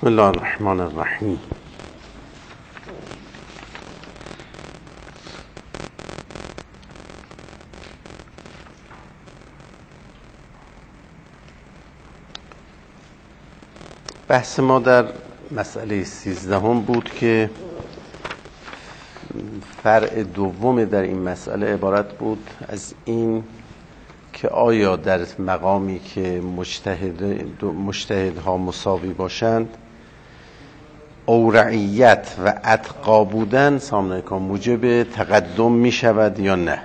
بسم الله الرحمن الرحیم. بحث ما در مسئله 13 بود که فرع دوم در این مسئله عبارت بود از این که آیا در مقامی که مجتهدها مساوی باشند اورعیت و اتقا بودن موجب تقدم می شود یا نه.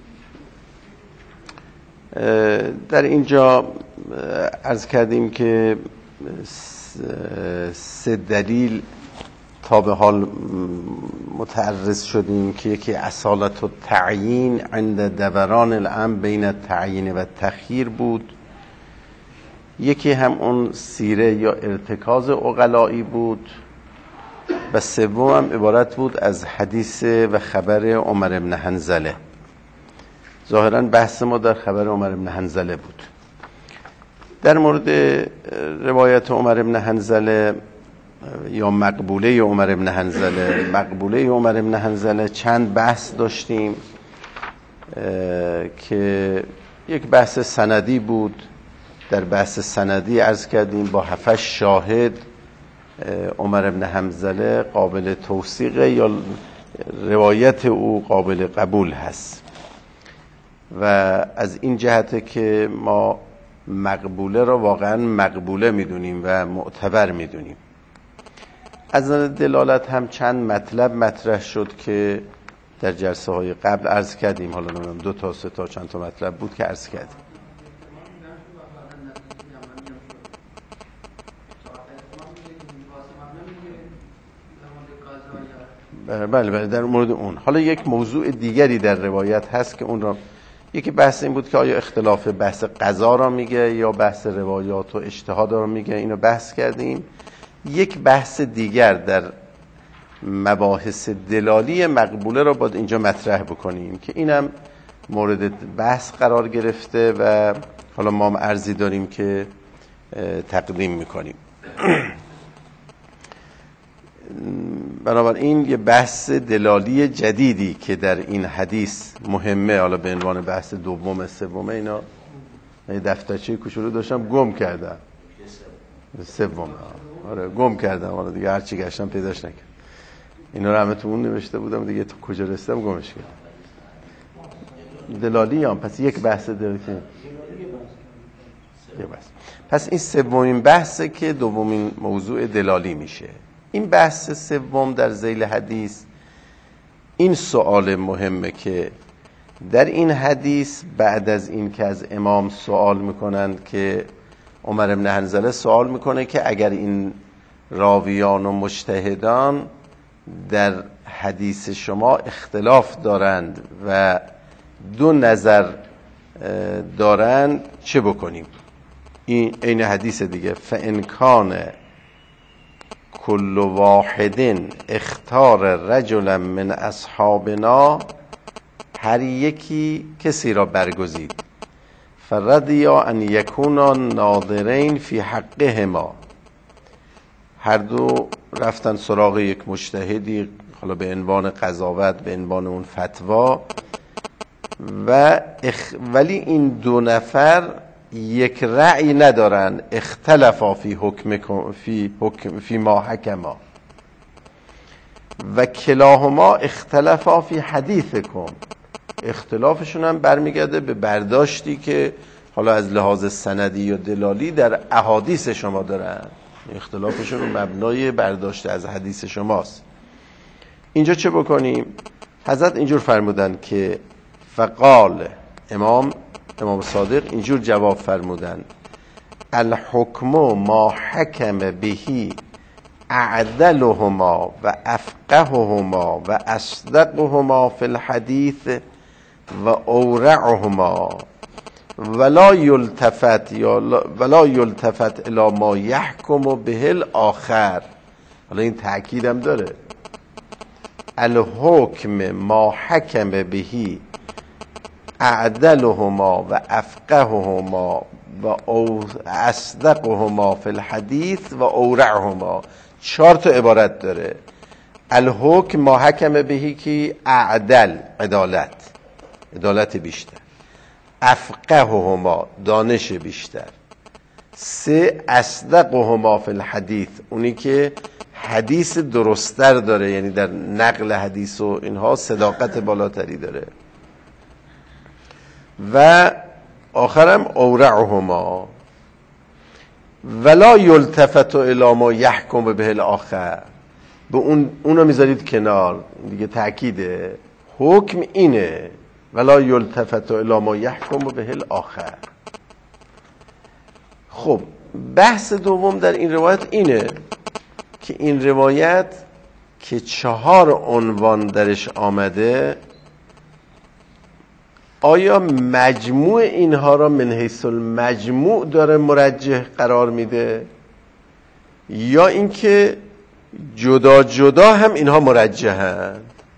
در اینجا عرض کردیم که 3 دلیل تا به حال متعرض شدیم که یکی اصالت التعیین عند دوران الامر بین التعیین و التخییر بود، یکی هم اون سیره یا ارتکاز عقلایی بود و سوم هم عبارت بود از حدیث و خبر عمر بن حنظله. ظاهرا بحث ما در خبر عمر بن حنظله بود. در مورد روایت عمر بن حنظله یا مقبوله عمر بن حنظله چند بحث داشتیم که یک بحث سندی بود. در بحث سندی عرض کردیم با 7 شاهد عمر بن حنظله قابل توثیقه یا روایت او قابل قبول هست و از این جهته که ما مقبوله را واقعا مقبوله میدونیم و معتبر میدونیم. از نظر دلالت هم چند مطلب مطرح شد که در جلسه های قبل عرض کردیم. حالا نمیدونم 2 تا 3 تا چند تا مطلب بود که عرض کردیم. بله در مورد اون. حالا یک موضوع دیگری در روایت هست که اون را یکی بحث این بود که آیا اختلاف بحث قضا را میگه یا بحث روایات و اجتهاد را میگه، اینو بحث کردیم. یک بحث دیگر در مباحث دلالی مقبوله را باید اینجا مطرح بکنیم که اینم مورد بحث قرار گرفته و حالا ما هم عرضی داریم که تقدیم میکنیم. بنابراین یه بحث دلالی جدیدی که در این حدیث مهمه، حالا به عنوان بحث دوم سوم، اینا یه دفترچه کوچولو داشتم گم کردم. سوم آره گم کردم، حالا دیگه هر چی گشتم پیداش نکردم. اینا رو همه تو اون نوشته بودم دیگه، تو کجا رسیدم گمش کردم. دلالی هم پس یک بحث دلالی یه بحث. پس این سومین بحثه که دومین موضوع دلالی میشه. این بحث سوم در ذیل حدیث این سوال مهمه که در این حدیث بعد از این که از امام سوال میکنند که عمر بن حنظله سوال میکنه که اگر این راویان و مجتهدان در حدیث شما اختلاف دارند و 2 نظر دارند چه بکنیم؟ این عین حدیث دیگه، فإن کان کل واحد اختار رجلا من اصحابنا، هر یکی کسی را برگزید، فرضیا ان یکونا ناظرین فی حقهما، هر دو رفتن سراغ یک مجتهدی، حالا به عنوان قضاوت، به عنوان اون فتوا، ولی این 2 نفر یک رأی ندارن، اختلافا فی ما حکما و کلاهما اختلافا فی حدیثکم. اختلافشون هم برمیگرده به برداشتی که حالا از لحاظ سندی یا دلالی در احادیث شما دارن. اختلافشون مبنای برداشت از حدیث شماست. اینجا چه بکنیم؟ حضرت اینجور فرمودن که فقال امام صادق اینجور جواب فرمودن: الحکم ما حکم بهی اعدلهما و افقههما و اصدقهما فی الحدیث و اورعهما ولا یلتفت الی ما یحکم به الاخر. حالا این تأکید هم داره، الحکم ما حکم بهی اعدلهما و افقههما و اصدقهما فی الحدیث و اورعهما. 4 تا عبارت داره. الحکم ما حکم بهی که اعدل، عدالت بیشتر. افقههما، دانش بیشتر. 3 اصدقهما فی الحدیث، اونی که حدیث درستر داره، یعنی در نقل حدیث و اینها صداقت بالاتری داره. و آخرم اورعهما. ولا یلتفت الی ما یحکم به الاخر. به اونو میذارید کنار دیگه، تأکیده حکم اینه. ولا یلتفت الی ما یحکم به الاخر. خب بحث دوم در این روایت اینه که این روایت که 4 عنوان درش آمده، آیا مجموع اینها را من حیث المجموع داره مرجح قرار میده یا اینکه جدا جدا هم اینها مرجحن؟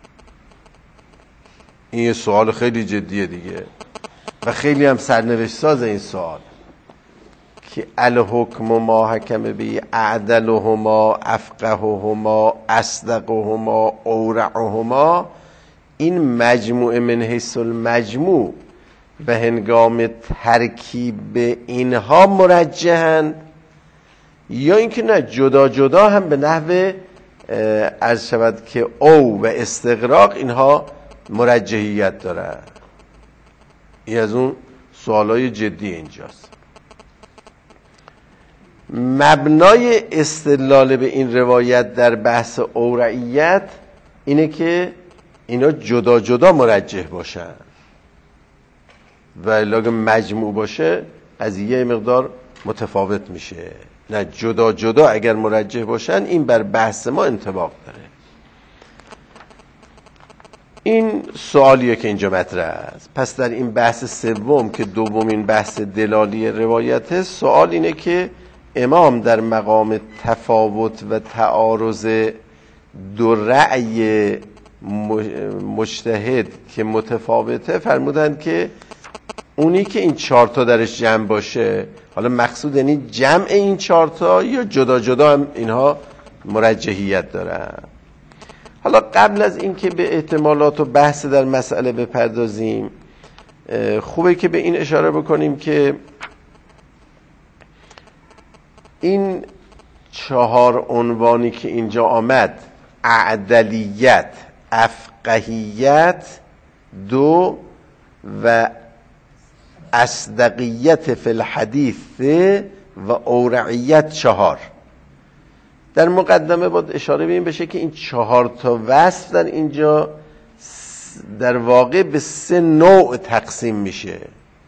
این یه سوال خیلی جدیه دیگه و خیلی هم سرنوشت ساز این سوال که الحکم ما حکم به اعدلهما افقههما اصدقهما اورعهما، این مجموع من حیث المجموع به هنگام ترکیب اینها مرجحن یا اینکه نه جدا جدا هم به نحو عرض شود که او و استغراق اینها مرجحیت دارن؟ این از اون سوالای جدی اینجاست. مبنای استدلال به این روایت در بحث اورعیت اینه که اینا جدا جدا مرجح باشن و اگه مجموع باشه قضیه مقدار متفاوت میشه. نه، جدا جدا اگر مرجح باشن این بر بحث ما انطباق داره. این سوالیه که اینجا مطرح است. پس در این بحث سوم که دومین بحث دلالی روایته، سوال اینه که امام در مقام تفاوت و تعارض دو رأی مجتهد که متفاوته فرمودند که اونی که این 4 تا درش جمع باشه، حالا مقصود یعنی جمع این 4 تا یا جدا جدا هم اینها مرجحیت دارن. حالا قبل از این که به احتمالات و بحث در مسئله بپردازیم، خوبه که به این اشاره بکنیم که این 4 عنوانی که اینجا آمد، اعدلیت، افقهیت 2 و اصدقیت فی الحدیث و اورعیت 4، در مقدمه باید اشاره بیم بشه که این 4 تا وصف در اینجا در واقع به 3 نوع تقسیم میشه.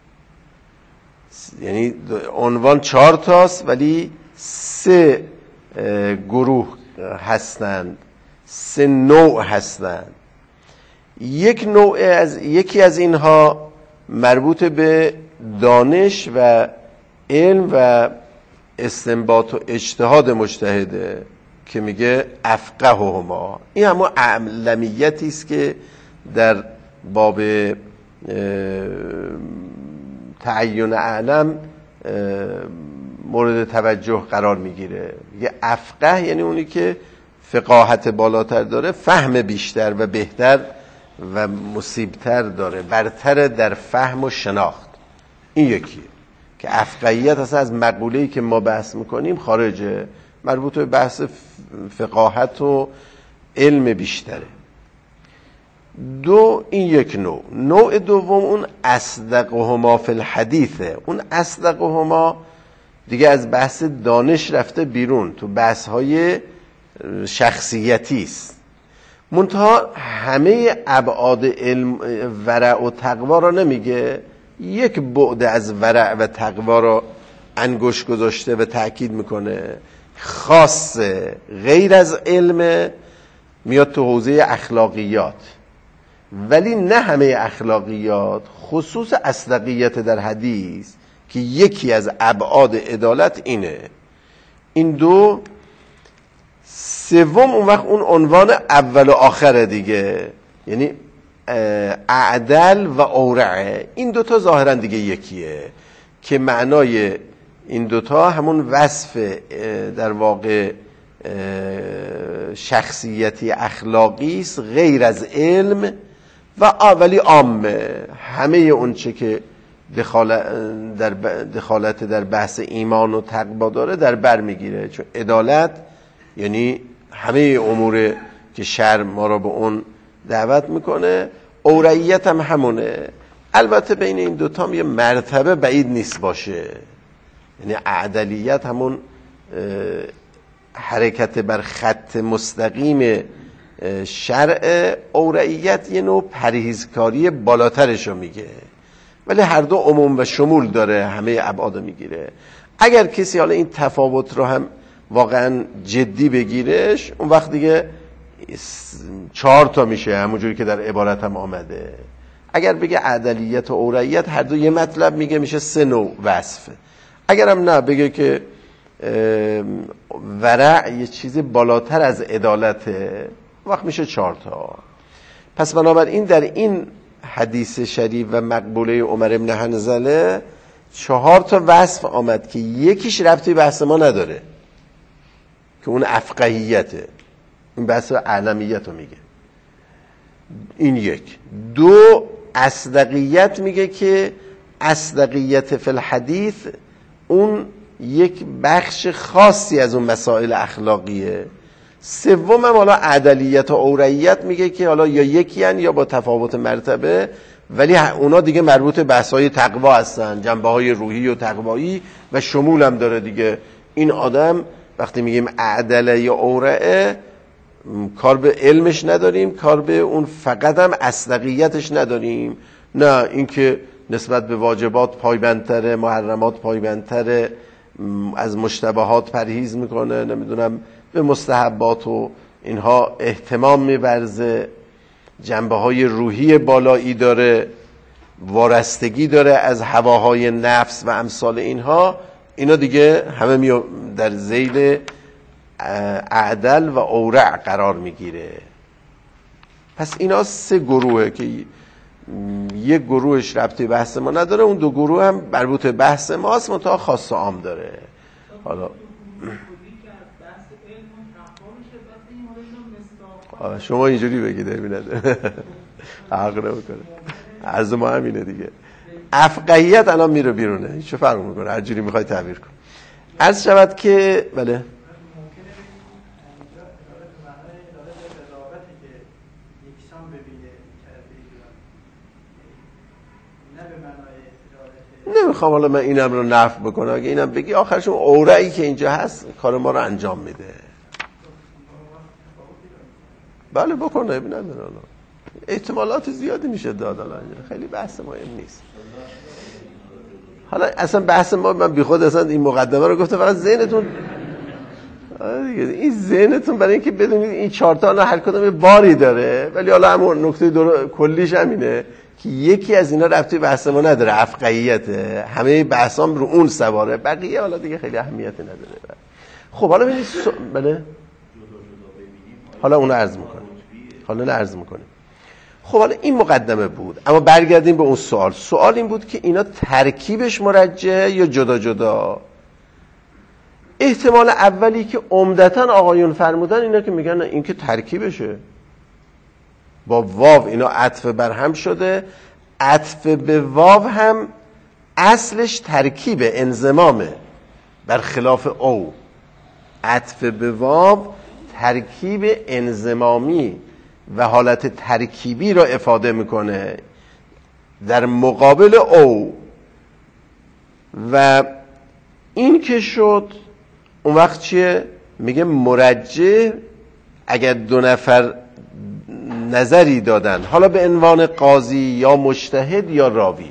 یعنی عنوان 4 تاست ولی 3 گروه هستند، 3 نوع هستند. یکی از اینها مربوط به دانش و علم و استنباط و اجتهاد مجتهده که میگه افقههما. این همون اعلمیتی است که در باب تعین اعلم مورد توجه قرار میگیره. یه افقه یعنی اونی که فقاهت بالاتر داره، فهم بیشتر و بهتر و مصیبتر داره، برتر در فهم و شناخت. این یکیه که افقهیت اصلا از مقوله‌ای که ما بحث میکنیم خارجه، مربوط به بحث فقاهت و علم بیشتره. 2 این یک نوع. نوع دوم اون اصدقهما فی الحدیثه. اون اصدقهما دیگه از بحث دانش رفته بیرون، تو بحث‌های شخصیتی است. منتها همه ابعاد علم ورع و تقوا را نمیگه، یک بعد از ورع و تقوا را انگشت گذاشته و تأکید میکنه، خاصه غیر از علم، میاد تو حوزه اخلاقیات. ولی نه همه اخلاقیات، خصوص اصدقیت در حدیث که یکی از ابعاد عدالت اینه. این 2. سوم اون وقت اون عنوان اول و آخره دیگه، یعنی اعدل و اورعه. این 2 تا ظاهرا دیگه یکیه که معنای این دوتا همون وصف در واقع شخصیتی اخلاقی است غیر از علم ولی عامه، همه اون چه که دخالت در بحث ایمان و تقوا داره در بر میگیره، چون عدالت یعنی همه امور که شرع ما را به اون دعوت میکنه. اورعیت هم همونه. البته بین این دوتا هم یه مرتبه بعید نیست باشه، یعنی عدلیت همون حرکت بر خط مستقیم شرع، اورعیت یه نوع پرهیزکاری بالاترش رو میگه، ولی هر دو عموم و شمول داره، همه ابعاد میگیره. اگر کسی حالا این تفاوت رو هم واقعا جدی بگیرش، اون وقت دیگه 4 تا میشه، همونجوری که در عبارت هم آمده. اگر بگه عدلیت و اورعیت هر دو یه مطلب میگه، میشه 3 نوع وصف. اگر هم نه بگه که ورع یه چیزی بالاتر از عدالته، وقت میشه 4 تا. پس بنابراین در این حدیث شریف و مقبوله عمر بن حنظله 4 تا وصف آمد که یکیش ربطی بحث ما نداره که اون افقهیته، این بحث علمیت رو میگه. این 1. 2 اصدقیت میگه که اصدقیت فی الحدیث اون یک بخش خاصی از اون مسائل اخلاقیه. 3 هم حالا عدلیت و اورعیت میگه که حالا یا یکی هن یا با تفاوت مرتبه، ولی اونا دیگه مربوط به بحث‌های تقوا هستن، جنبه‌های روحی و تقوایی و شمول هم داره دیگه. این آدم وقتی میگیم عدله یا اورعه، کار به علمش نداریم، کار به اون فقط هم اصدقیتش نداریم، نه اینکه نسبت به واجبات پایبندتره، محرمات پایبندتره، از مشتبهات پرهیز میکنه، نمیدونم به مستحبات و اینها اهتمام می‌ورزه، جنبه‌های روحی بالایی داره، وارستگی داره از هواهای نفس و امثال اینها. اینا دیگه همه در ذیل عدل و اورع قرار میگیره. پس اینا 3 گروهه که یک گروهش ربطی بحث ما نداره، اون 2 گروه هم مربوط به بحث ماست، منتها خاص و عام داره. حالا شما اینجوری بگید ببینید حق نمیکنه، از ما همینه دیگه. افقهیت الان میره بیرونه، چه فرق میکنه هر جوری میخوای تعبیر کن. عرض شود که بله نمیخوام حالا من اینم رو نفی بکنم، اگه اینم بگی آخرشون اورعی که اینجا هست کار ما رو انجام میده. بله بکنه، ببینم احتمالات زیادی میشه داد، خیلی بحث مهم نیست. حالا اصلا بحث ما، من بی خود اصلا این مقدمه رو گفتم فقط ذهنتون این ذهنتون برای اینکه بدونید این 4 تا هر کدوم باری داره، ولی حالا همون نکته کلیش همینه که یکی از اینا ربطی بحث ما نداره، افقهیته، همه بحثام رو اون سواره، بقیه حالا دیگه خیلی اهمیتی نداره. خب حالا ببینید بله حالا اونو عرض میکنیم. خب حالا این مقدمه بود، اما برگردیم به اون سوال. سوال این بود که اینا ترکیبش مرجحه یا جدا جدا؟ احتمال اولی که عمدتاً آقایون فرمودن اینا که میگن این که ترکیبشه، با واو اینا عطف بر هم شده. عطف به واو هم اصلش ترکیب انضمامه، برخلاف او. عطف به واو ترکیب انضمامی و حالت ترکیبی را افاده میکنه در مقابل او. و این که شد اون وقت چیه؟ میگه مرجح اگر 2 نفر نظری دادن، حالا به عنوان قاضی یا مجتهد یا راوی،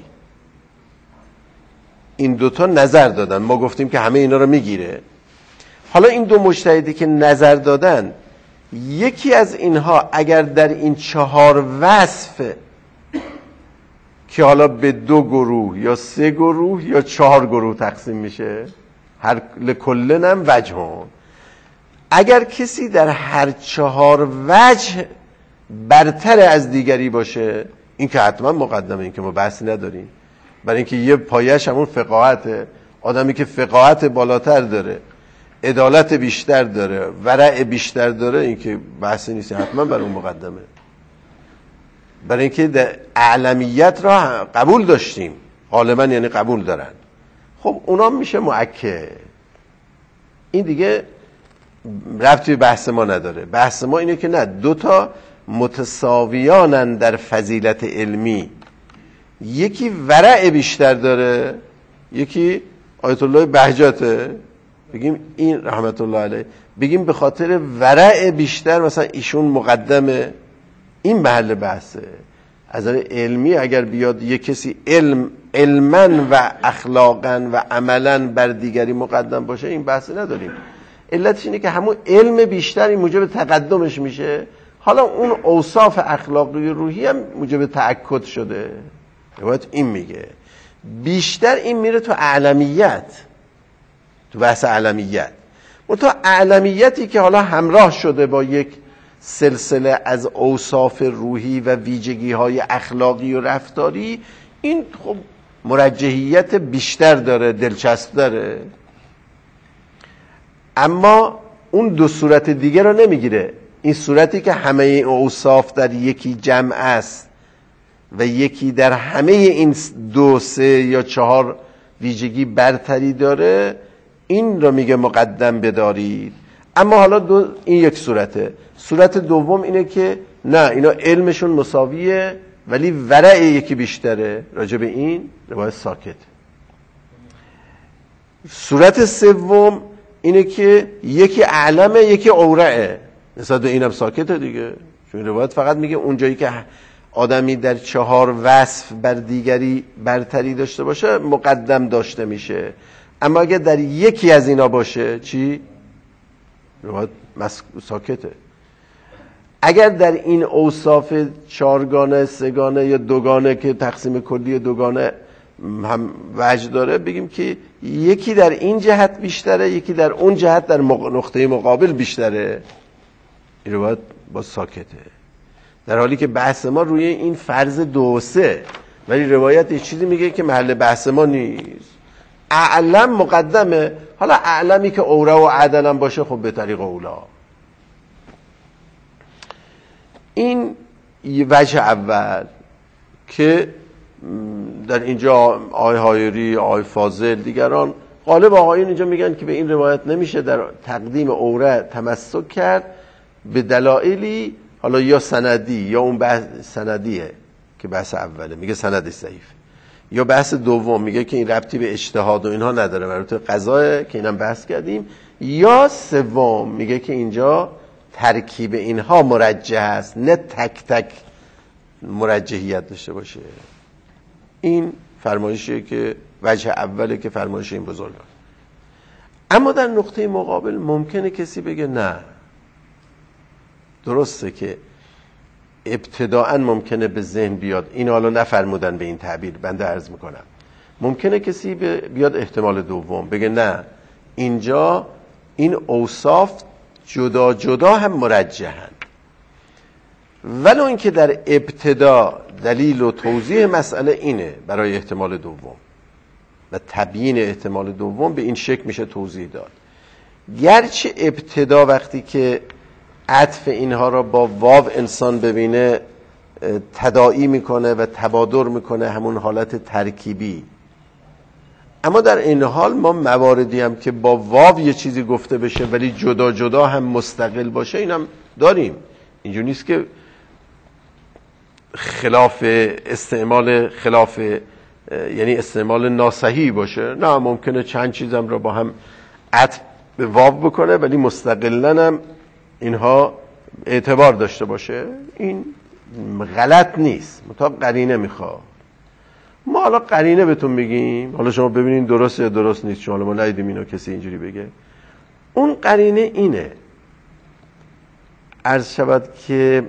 این 2 تا نظر دادن، ما گفتیم که همه اینا رو میگیره. حالا این 2 مجتهدی که نظر دادن، یکی از اینها اگر در این 4 وصف که حالا به 2 گروه یا 3 گروه یا 4 گروه تقسیم میشه، هر لکلن هم وجهون، اگر کسی در هر 4 وجه برتر از دیگری باشه، این که حتما مقدمه، این که ما بحثی نداریم، برای اینکه یه پایش همون فقاهته. آدمی که فقاهت بالاتر داره، عدالت بیشتر داره، ورع بیشتر داره، این که بحثی نیست، حتما بر اون مقدمه. برای اینکه در اعلمیت را قبول داشتیم، غالبا یعنی قبول دارن، خب اونا میشه مؤکد. این دیگه ربطی به بحث ما نداره. بحث ما اینه که نه، دوتا متساویانن در فضیلت علمی، یکی ورع بیشتر داره، یکی آیت الله بهجته، بگیم این رحمت الله علیه، بگیم به خاطر ورع بیشتر مثلا ایشون مقدمه. این محل بحثه. از نظر علمی اگر بیاد یک کسی علما و اخلاقا و عملا بر دیگری مقدم باشه، این بحث نداریم. علتش اینه که همون علم بیشتری موجب تقدمش میشه. حالا اون اوصاف اخلاقی و روحی هم موجب تأکد شده. روایت این میگه بیشتر این میره تو اعلمیت، تو بحث اعلمیت. منتها اعلمیتی که حالا همراه شده با یک سلسله از اوصاف روحی و ویژگی های اخلاقی و رفتاری، این خب مرجحیت بیشتر داره، دلچسب داره. اما اون دو صورت دیگه رو نمیگیره. این صورتی که همه اوصاف در یکی جمع است و یکی در همه این 2 3 یا 4 ویژگی برتری داره، این رو میگه مقدم بدارید. اما حالا این یک صورته. صورت دوم اینه که نه، اینا علمشون مساویه ولی ورع یکی بیشتره، راجع به این روایت ساکت. صورت سوم اینه که یکی اعلمه یکی اورعه، نسبت به اینم ساکته دیگه. چون روایت فقط میگه اونجایی که آدمی در 4 وصف بر دیگری برتری داشته باشه مقدم داشته میشه، اما اگه در یکی از اینا باشه چی؟ روایت ساکته. اگر در این اوصاف 4 گانه 3 گانه یا 2 گانه که تقسیم کلی 2 گانه هم وجه داره، بگیم که یکی در این جهت بیشتره، یکی در اون جهت در نقطه مقابل بیشتره، این روایت با ساکته. در حالی که بحث ما روی این فرض 2 و 3، ولی روایت یه چیزی میگه که محل بحث ما نیست. اعلم مقدمه. حالا اعلمی که اوره و عدلم باشه خب به طریق اولا. این وجه اول که در اینجا آقای هایری، آقای فاضل، دیگران غالب آقایون اینجا میگن که به این روایت نمیشه در تقدیم اوره تمسک کرد به دلایلی، حالا یا سندی یا اون بحث سندیه که بحث اوله میگه سندش ضعیف، یا بحث دوم میگه که این ربطی به اجتهاد و اینها نداره، مربوط به قضا که اینم بحث کردیم، یا سوم میگه که اینجا ترکیب اینها مرجح است، نه تک تک مرجحیت داشته باشه. این فرمایشیه که وجه اوله که فرمایش این بزرگان. اما در نقطه مقابل ممکنه کسی بگه نه، درسته که ابتداءً ممکنه به ذهن بیاد، این حالا نفرمودن به این تعبیر، بنده عرض میکنم، ممکنه کسی بیاد احتمال دوم بگه نه، اینجا این اوصاف جدا جدا هم مرجحن، ولو اینکه در ابتدا دلیل و توضیح مسئله اینه برای احتمال دوم و تبیین احتمال دوم به این شکل میشه توضیح داد. گرچه ابتدا وقتی که عطف اینها را با واو انسان ببینه تداعی میکنه و تبادر میکنه همون حالت ترکیبی، اما در این حال ما مواردی هم که با واو یه چیزی گفته بشه ولی جدا جدا هم مستقل باشه اینم داریم. اینجور نیست که خلاف استعمال یعنی استعمال ناصحیح باشه، نه، ممکنه چند چیزم را با هم عطف به واو بکنه ولی مستقلن هم اینها اعتبار داشته باشه. این غلط نیست، منتها قرینه میخواد. ما حالا قرینه بهتون میگیم، حالا شما ببینین درست یا درست نیست، چون ما ندیدیم اینو کسی اینجوری بگه. اون قرینه اینه، عرض شود که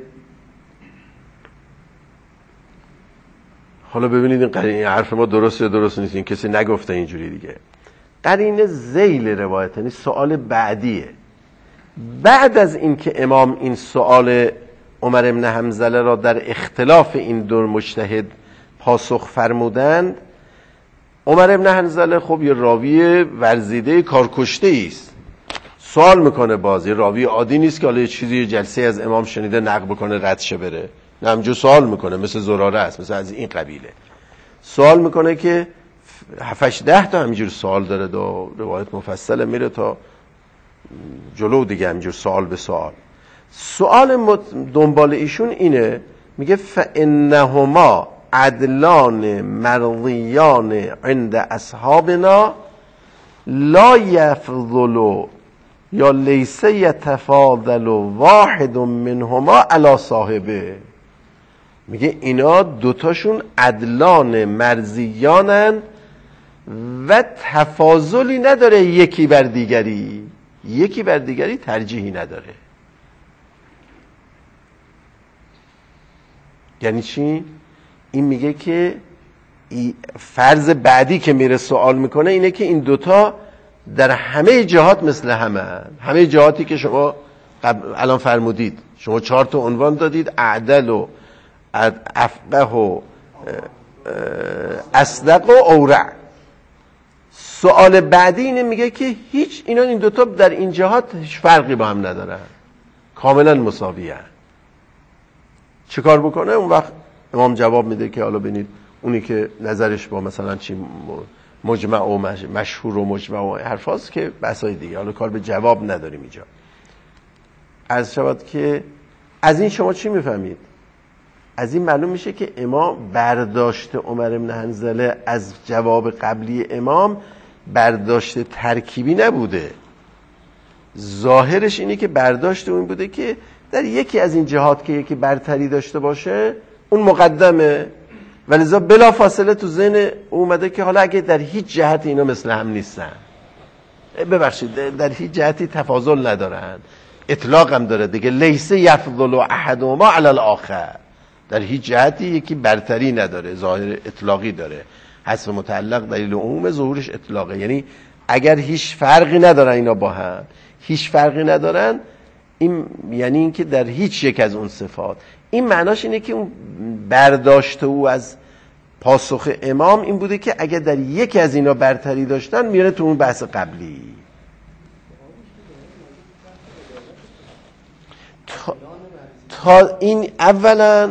حالا ببینید این قرینه حرف ما درست یا درست نیست، این کسی نگفته اینجوری دیگه. قرینه ذیل روایت، یعنی سوال بعدیه. بعد از اینکه امام این سوال عمر ابن حنظله را در اختلاف این دو مجتهد پاسخ فرمودند، عمر ابن حنظله خب یه راوی ورزیده کارکشته است، سوال میکنه بازی، راوی عادی نیست که حالا یه چیزی یه جلسه از امام شنیده نقل بکنه رد شه بره، نه همجور سوال میکنه، مثل زراره است، مثل از این قبیله سوال میکنه که 7-10 تا همینجور سوال داره، دو روایت مفصله میره تا جلو دیگه، همینجور سوال به سوال. سوال دنبال ایشون اینه، میگه فانهما عدلان مرضیان عند اصحابنا لا یفضل یا لیس یتفاضل واحد منهما علی صاحبه. میگه اینا دوتاشون عدلان مرضیانن و تفاضلی نداره، یکی بر دیگری ترجیحی نداره. یعنی چی؟ این میگه که فرض بعدی که میره سوال میکنه اینه که این دوتا در همه جهات مثل همه جهاتی که شما الان فرمودید، شما 4 تا عنوان دادید، اعدل و افقه و اصدق و اورع. سوال بعدی اینه میگه که این دوتا در این جهات هیچ فرقی با هم ندارن، کاملا مساوی هن. چه کار بکنه؟ اون وقت امام جواب میده که حالا ببینید اونی که نظرش با مثلا چی مجمع و مشهور و مجمع و حرفاست که بحثای دیگه، حالا کار به جواب نداریم اینجا. عرض شود که از این شما چی میفهمید؟ از این معلوم میشه که امام برداشت عمر بن حنظله از جواب قبلی امام برداشت ترکیبی نبوده، ظاهرش اینه که برداشت اون بوده که در یکی از این جهات که یکی برتری داشته باشه اون مقدمه، ولذا بلا فاصله تو ذهن اومده که حالا اگه در هیچ جهت اینا مثل هم نیستن، ببخشید در هیچ جهتی تفاضل ندارن، اطلاق هم داره دیگه، لیس یفضل احدهما علی الاخر، در هیچ جهتی یکی برتری نداره، ظاهر اطلاقی داره، حذف متعلق دلیل عموم، ظهورش اطلاقه. یعنی اگر هیچ فرقی ندارن اینا با هم، هیچ فرقی ندارن، این یعنی اینکه در هیچ یک از اون صفات، این معناش اینه که اون برداشت او از پاسخ امام این بوده که اگر در یکی از اینا برتری داشتن میره تو اون بحث قبلی. تا این اولا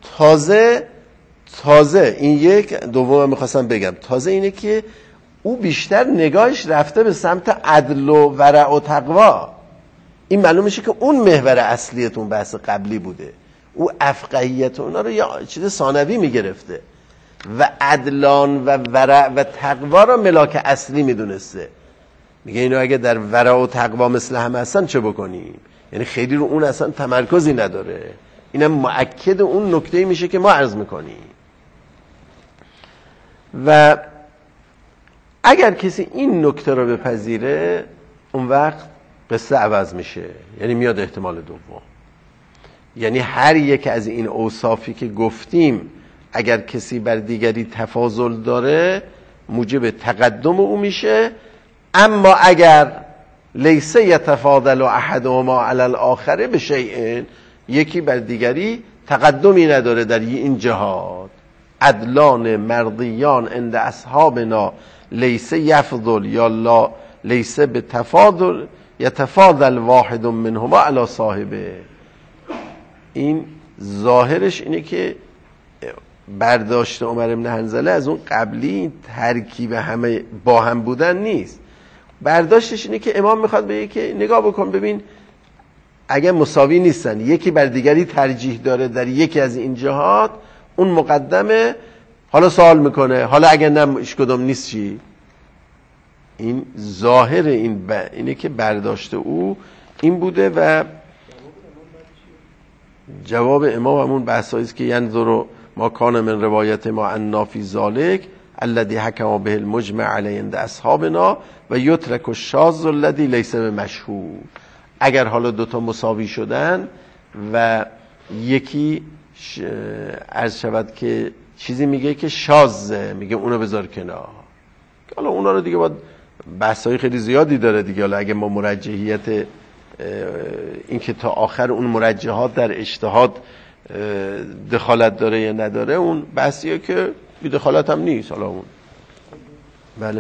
تازه این یک دوم میخواستم بگم، تازه اینه که او بیشتر نگاهش رفته به سمت عدل و ورع و تقوا. این معلوم میشه که اون محور اصلیتون بحث قبلی بوده، او افقهیت اونا رو یا چیز ثانوی میگرفته و عدلان و ورع و تقوا رو ملاک اصلی میدونسته. میگه اینو اگه در ورع و تقوا مثل هم هستن چه بکنیم؟ یعنی خیلی رو اون اصلا تمرکزی نداره، اینم مؤکد اون نکته میشه که ما عرض میکنیم. و اگر کسی این نکته رو بپذیره اون وقت قصه عوض میشه، یعنی میاد احتمال دوم، یعنی هر یک از این اوصافی که گفتیم اگر کسی بر دیگری تفاضل داره موجب تقدم او میشه، اما اگر لیس یتفاضل احدهما علی الاخر بشیء، یکی بر دیگری تقدمی نداره در این جهات، عدلان مرضیان عند اصحابنا لیس یفضل یا لا لیس بتفاضل یتفاضل واحد منهما علی صاحبه. این ظاهرش اینه که برداشت عمر بن حنظله از اون قبلی ترکیب همه با هم بودن نیست، برداشتش اینه که امام میخواد بگه که نگاه بکن ببین اگه مساوی نیستن، یکی بر دیگری ترجیح داره در یکی از این جهات، اون مقدمه، حالا سوال میکنه حالا اگه نه هیچ کدوم نیست چی؟ این ظاهر اینه که برداشت او این بوده و جواب امام همون بحثایی است که ینظر ما کان من روایت ما عنا فی ذلک الذی حکم به المجمع علی عند اصحابنا و یترک الشاذ الذی لیس بمشهور. اگر حالا دوتا مساوی شدن و یکی عرض شود که چیزی میگه که شاذه، میگه اونو بذار کنار، حالا اونا رو دیگه باید بحثای خیلی زیادی داره دیگه، حالا اگه ما مرجحیت این که تا آخر اون مرجحات در اجتهاد دخالت داره یا نداره اون بحثیه که بی دخالت هم نیست، حالا اون بله.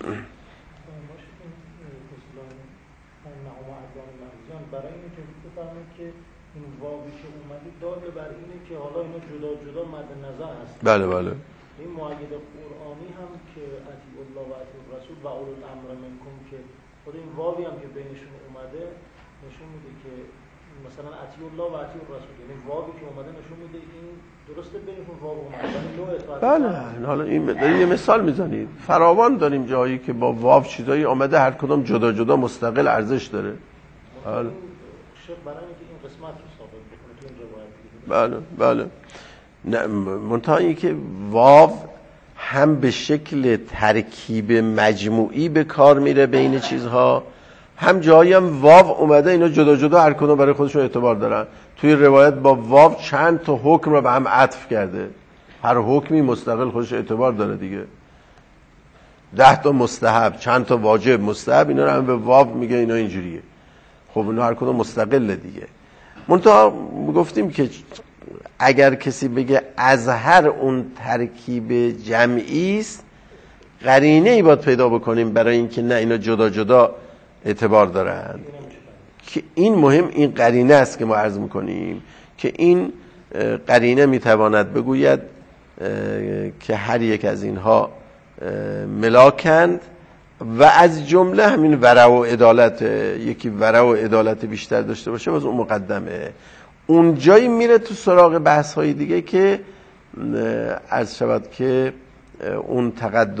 برای اینه که بفهمید که این واوی که اومده داده بر اینه که حالا اینا جدا جدا مد نظر هست. بله بله. این مؤید قرآنی هم که اطیع الله و اطیع الرسول و اولو الامر منکم که خود این واوی هم که بینشون اومده نشون میده که مثلا اطیع الله و اطیع الرسول، یعنی واوی که اومده نشون میده این درسته بینشون واو اومده، یعنی نوع اطاعت. بله. حالا این یه مثال میزنید، فراوان داریم جایی که با واو چیزایی اومده هر کدوم جدا جدا مستقل ارزش داره. بله. برای اینکه این قسمت رو ثابت بکنه تو این روایت. بله بله. نه منتها این که واو هم به شکل ترکیب مجموعی به کار میره بین چیزها، هم جایی هم واو اومده اینا جدا جدا هر کدوم برای خودشون اعتبار دارن. توی روایت با واو چند تا حکم رو به هم عطف کرده، هر حکمی مستقل خودش اعتبار داره دیگه. 10 تا مستحب، چند تا واجب مستحب، اینا رو هم به واو میگه اینا اینجوریه. خب اینا هر کدوم مستقله دیگه. منتها گفتیم که اگر کسی بگه از هر اون ترکیب جمعی است، قرینه ای باید پیدا بکنیم برای اینکه نه اینا جدا جدا اعتبار دارن. که این مهم این قرینه است که ما عرض میکنیم که این قرینه میتواند بگوید که هر یک از اینها ملاکند و از جمله همین ورع و عدالت، یکی ورع و عدالت بیشتر داشته باشه باز اون مقدمه. اون جایی میره تو سراغ بحث های دیگه که عرض شود که اون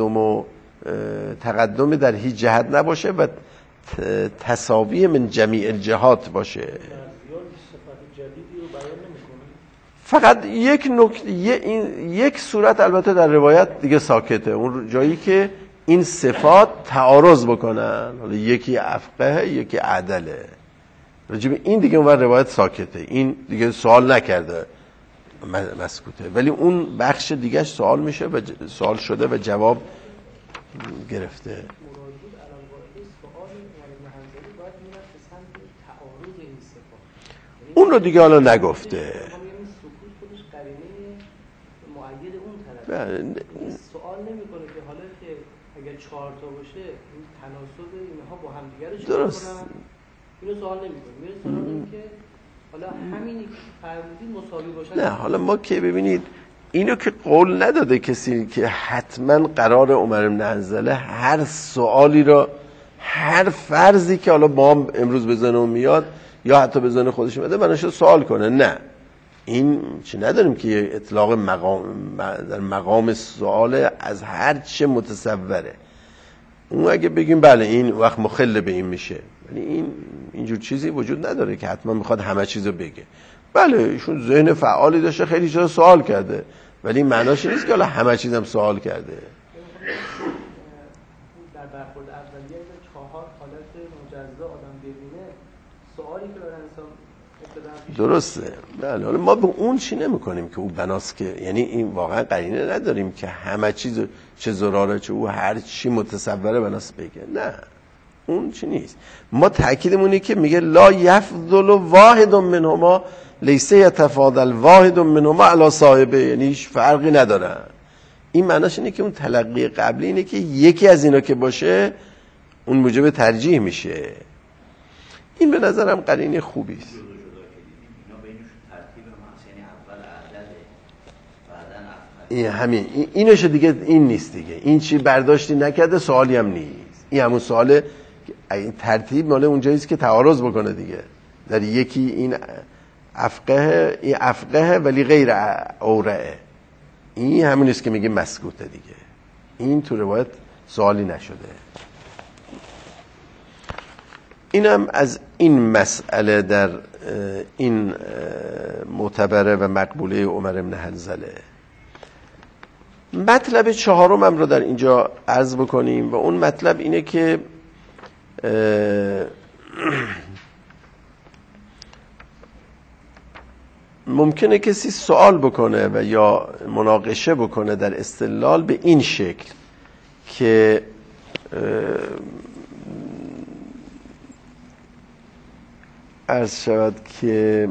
تقدم در هیچ جهت نباشه و تساوی من جمیع الجهات باشه. فقط یک صورت البته در روایت دیگه ساکته، اون جایی که این صفات تعارض بکنن، حالا یکی افقه یکی عدله، راجب این دیگه اون روایت ساکته، این دیگه سوال نکرده مسکوته. ولی اون بخش دیگه سوال میشه و سوال شده و جواب گرفته. اون رو دیگه حالا نگفته. سوال نمیکنه که حالا که اگر 4 تا باشه این تناسب اینها با هم دیگه رو چه درست کنن؟ اینو سوال نمیکنه، میره سوال این که حالا همینی که فرمودین مساوی باشه. نه حالا ما که ببینید اینو که قول نداده کسی که حتما قرار عمر بن حنظله هر سوالی را، هر فرضی که حالا با هم امروز به ذهن میاد یا حتی به ذهن خودش میاد منش سوال کنه. نه این چی نداریم که اطلاق در مقام سوال از هر چه متصوره. اون اگه بگیم بله این وقت مخل به این میشه، ولی اینجور چیزی وجود نداره که حتما میخواد همه چیزو بگه. بله ایشون ذهن فعالی داشته، خیلی چیزا سوال کرده، ولی معناش نیست که حالا همه چیزم سوال کرده. در برخورد اولیه 4 حالت مجزا آدم ببینه سوالی که برای انسان درسته. بله حالا ما به اون چی نمی‌کنیم که او بناست که، یعنی این واقعا قرینه نداریم که همه چیز چه زراره چه او هر چی متصوره بناست بگه. نه اون چی نیست. ما تأکیدمونه که میگه لا یفضل واحد منهما لیس یتفاضل واحد منهما علی صاحبه، یعنی هیچ فرقی نداره. این معناش اینه که اون تلقی قبلی اینه که یکی از اینا که باشه اون موجب ترجیح میشه. این به نظرم قرینه خوبی است. این همین اینش دیگه این نیست دیگه، این چی برداشتی نکرده سوالی هم نیست، این همون سواله. این ترتیب مال اونجاییست که تعارض بکنه دیگه، در یکی این افقه ولی غیر اورعه، این همونیست که میگه مسکوته دیگه. این تو روایت سوالی نشده. اینم از این مسئله در این معتبره و مقبوله عمر بن حنظله. مطلب 4 هم رو در اینجا عرض بکنیم و اون مطلب اینه که ممکنه کسی سوال بکنه و یا مناقشه بکنه در استدلال به این شکل که عرض شود که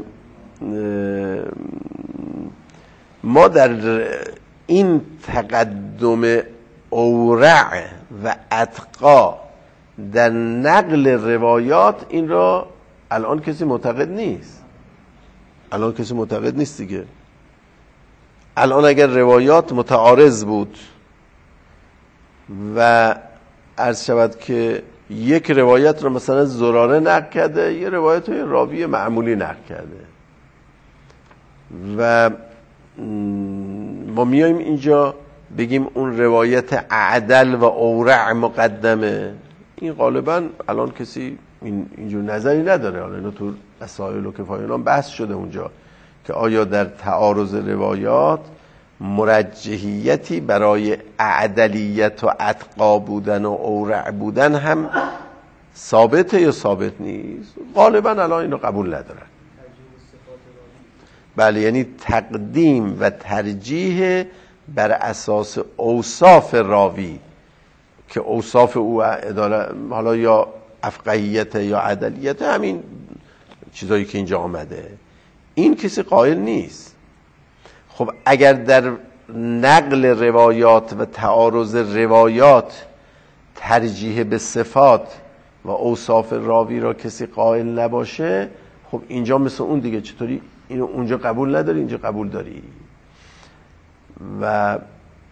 ما در این تقدم اورع و اتقا در نقل روایات، این را الان کسی معتقد نیست. الان کسی معتقد نیست دیگه. الان اگر روایات متعارض بود و عرض شود که یک روایت رو مثلا زراره نقل کرده، یه روایت رو راوی معمولی نقل کرده و ما میایم اینجا بگیم اون روایت اعدل و اورع مقدمه، این غالبا الان کسی اینجور نظری نداره. حالا اینو تو مسائل و کفایان بحث شده اونجا که آیا در تعارض روایات مرجحیتی برای اعدلیت و اتقا بودن و اورع بودن هم ثابته یا ثابت نیست؟ غالبا الان اینو قبول ندارن. بله، یعنی تقدیم و ترجیح بر اساس اوصاف راوی که اوصاف او حالا یا افقهیت یا عدلیت، همین چیزایی که اینجا آمده، این کسی قائل نیست. خب اگر در نقل روایات و تعارض روایات ترجیح به صفات و اوصاف راوی را کسی قائل نباشه، خب اینجا مثل اون دیگه، چطوری اینو اونجا قبول نداری اینجا قبول داری؟ و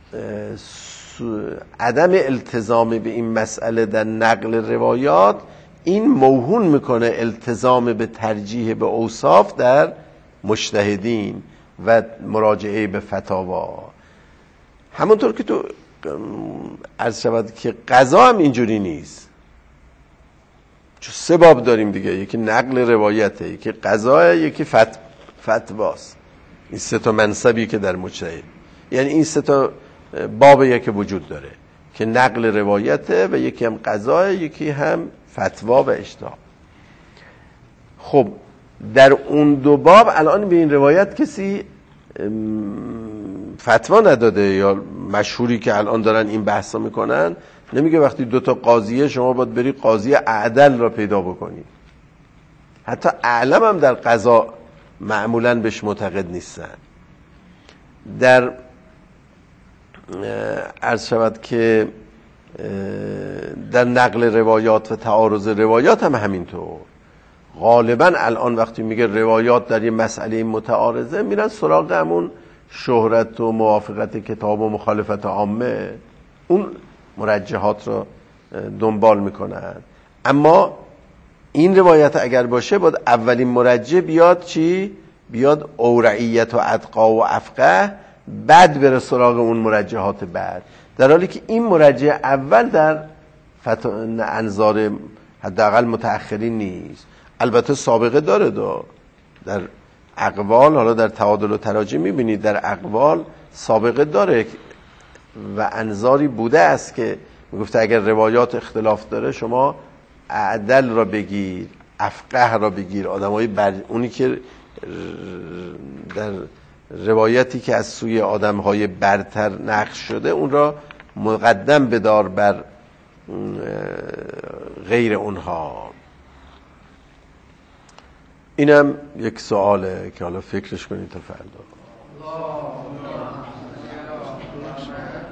عدم التزام به این مسئله در نقل روایات این موهون میکنه التزام به ترجیح به اوصاف در مجتهدین و مراجعه به فتاوا. همونطور که تو عرض شود که قضا هم اینجوری نیست، چون 3 باب داریم دیگه، یکی نقل روایته، یکی قضا، یکی فتواست. این 3 تا منصبی که در مجتهد، یعنی این 3 تا بابی که وجود داره که نقل روایته و یکی هم قضا، یکی هم فتوا و اجتهاد. خب در اون 2 باب الان به این روایت کسی فتوا نداده، یا مشهوری که الان دارن این بحثا میکنن نمیگه وقتی 2 تا قاضیه شما باید بری قاضی اعدل را پیدا بکنی. حتی اعلم هم در قضا معمولا بهش معتقد نیستن. در عرض شود که در نقل روایات و تعارض روایات هم همینطور. غالبا الان وقتی میگه روایات در یه مسئله متعارضه، میرن سراغ همون شهرت و موافقت کتاب و مخالفت عامه، اون مرجحات رو دنبال میکنن. اما این روایت اگر باشه باید اولین مرجح بیاد چی؟ بیاد اورعیت و اتقا و افقه، بعد بره سراغ اون مرجحات بعد، در حالی که این مرجح اول در انظار حداقل متأخرین نیست. البته سابقه داره در اقوال، حالا در تعادل و تراجع میبینید در اقوال سابقه داره و انظاری بوده است که میگفته اگر روایات اختلاف داره شما اعدل را بگیر، افقه را بگیر، آدمای اونی که در روایتی که از سوی آدمهای برتر نقش شده اون را مقدم بدار بر غیر اونها. اینم یک سواله که حالا فکرش کنید تا فردا.